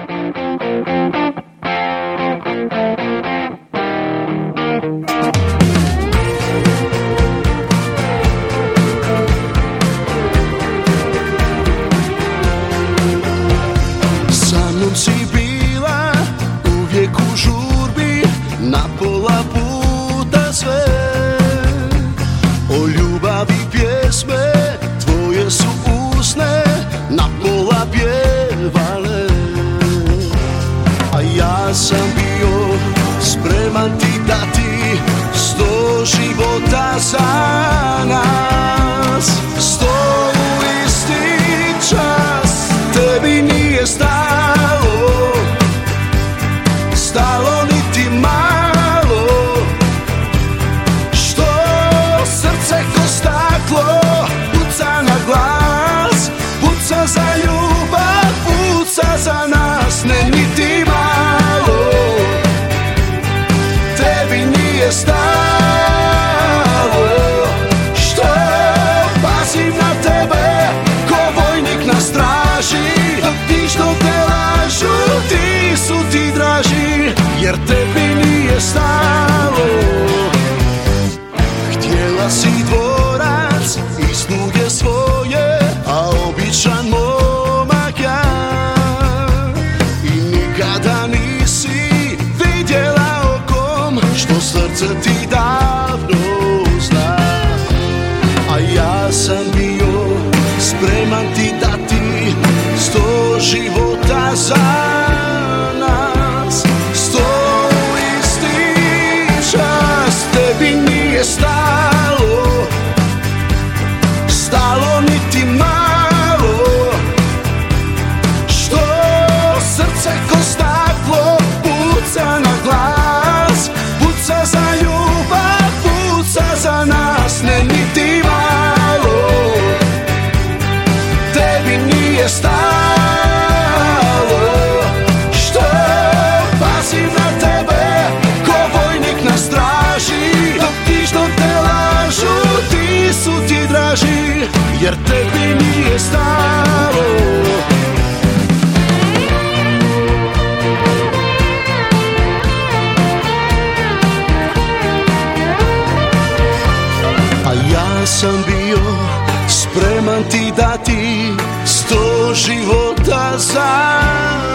Sa mnom si bila uvijek u žurbi, na pola puta sve. O ljubavi pjesme tvoje su usne na pola pjevale. A ja sam bio spreman ti dati 100 života za nas. 100 u isti čas, tebi nije stalo, stalo niti malo. Što srce ko staklo puca na glas, puca za ljubav, puca za nas, ne niti malo. Tebi nije stalo, što pazim na tebe ko vojnik na straži. Dok ti što te lažu, ti su ti draži, jer tebi nije stalo. Htjela si dvorac i sluge svoje, a običan momak ja. I nikada nisi vidjela okom što srce ti davno zna. A ja sam bio spreman ti dati 100 života za nas. 100 u isti čas, tebi nije stalo, stalo niti malo. Što srce ko staklo puca na glas, puca za ljubav, puca za nas, ne niti malo. Tebi nije stalo, što pazim na tebe ko vojnik na straži. Dok ti što te lažu, ti su ti draži, jer tebi nije stalo. A ja sam bio spreman ti dati 100 života za